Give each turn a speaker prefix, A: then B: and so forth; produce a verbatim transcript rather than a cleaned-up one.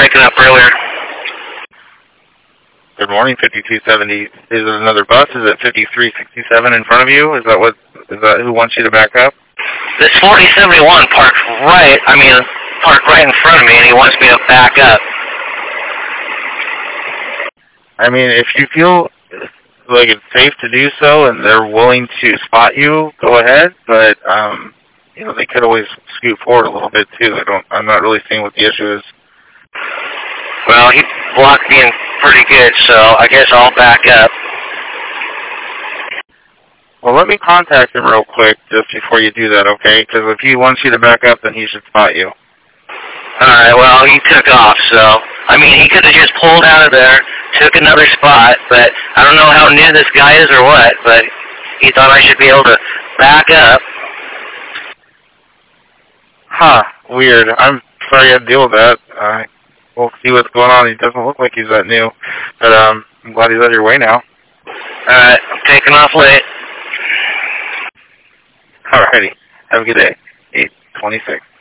A: breaking up earlier.
B: Good morning, fifty-two seventy. Is it another bus? Is it fifty-three sixty-seven in front of you? Is that what? Is that who wants you to back up?
A: This forty seventy-one parked right, I mean, parked right in front of me, and he wants me to back up.
B: I mean, if you feel like it's safe to do so and they're willing to spot you, go ahead. But, um, you know, they could always scoot forward a little bit, too. I don't, I'm not really seeing what the issue is.
A: Well, he blocked me in pretty good, so I guess I'll back up.
B: Well, let me contact him real quick just before you do that, okay? Because if he wants you to back up, then he should spot you.
A: All right, well, he took off, so, I mean, he could have just pulled out of there, took another spot, but I don't know how new this guy is or what, but he thought I should be able to back up.
B: Huh, weird. I'm sorry you had to deal with that. Uh, we'll see what's going on. He doesn't look like he's that new, but um, I'm glad he's on your way now.
A: All right, I'm taking off late.
B: Alrighty. Have a good day. eight twenty-six.